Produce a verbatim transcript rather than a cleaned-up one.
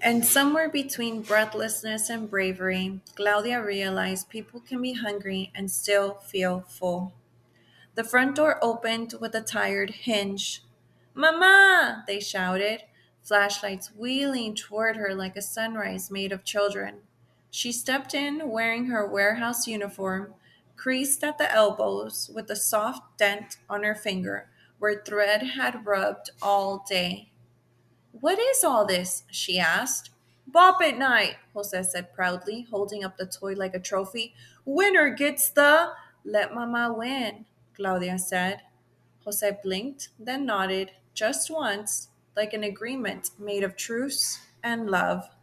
And somewhere between breathlessness and bravery, Claudia realized people can be hungry and still feel full. The front door opened with a tired hinge. Mama! They shouted, flashlights wheeling toward her like a sunrise made of children. She stepped in wearing her warehouse uniform, creased at the elbows with a soft dent on her finger where thread had rubbed all day. What is all this? She asked. Bop it night, Jose said proudly, holding up the toy like a trophy. Winner gets the. Let Mama win, Claudia said. Jose blinked, then nodded, just once, like an agreement made of truce and love.